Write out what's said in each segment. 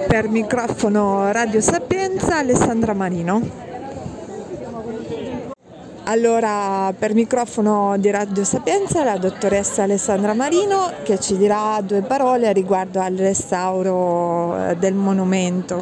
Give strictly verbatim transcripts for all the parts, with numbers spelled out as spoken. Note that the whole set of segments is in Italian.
Per microfono Radio Sapienza, Alessandra Marino. Allora, per microfono di Radio Sapienza la dottoressa Alessandra Marino, che ci dirà due parole riguardo al restauro del monumento.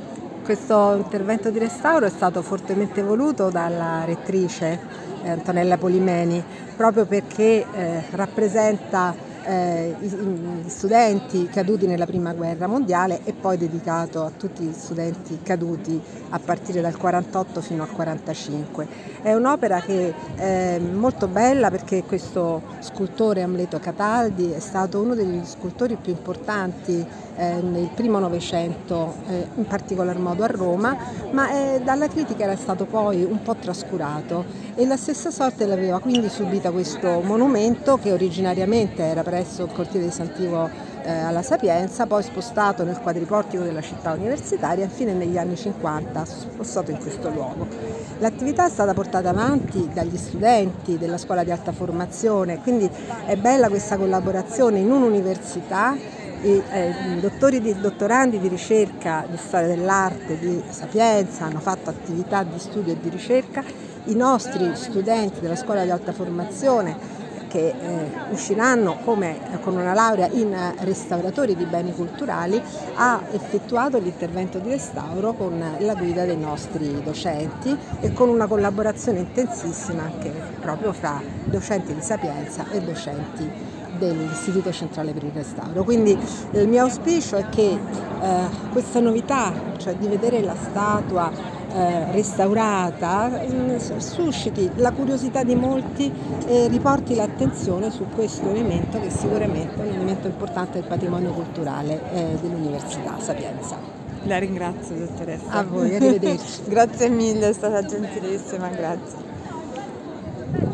Questo intervento di restauro è stato fortemente voluto dalla rettrice eh, Antonella Polimeni, proprio perché eh, rappresenta eh, gli studenti caduti nella prima guerra mondiale e poi dedicato a tutti gli studenti caduti a partire dal quarantotto fino al quarantacinque. È un'opera che è molto bella perché questo scultore Amleto Cataldi è stato uno degli scultori più importanti eh, nel primo Novecento, eh, in particolar modo a Roma, ma eh, dalla critica era stato poi un po' trascurato e la stessa sorte l'aveva quindi subita questo monumento che originariamente era presso il cortile di Sant'Ivo eh, alla Sapienza, poi spostato nel quadriportico della città universitaria e infine negli anni cinquanta spostato in questo luogo. L'attività è stata portata avanti dagli studenti della scuola di alta formazione, quindi è bella questa collaborazione in un'università. I eh, dottori di, dottorandi di ricerca di storia dell'arte di Sapienza hanno fatto attività di studio e di ricerca, i nostri studenti della scuola di alta formazione che eh, usciranno come, con una laurea in restauratori di beni culturali, ha effettuato l'intervento di restauro con la guida dei nostri docenti e con una collaborazione intensissima anche proprio fra docenti di Sapienza e docenti dell'Istituto Centrale per il Restauro. Quindi il mio auspicio è che eh, questa novità, cioè di vedere la statua eh, restaurata, mh, susciti la curiosità di molti e riporti l'attenzione su questo elemento che sicuramente è un elemento importante del patrimonio culturale eh, dell'Università Sapienza. La ringrazio, dottoressa. A voi, arrivederci. Grazie mille, è stata gentilissima, grazie.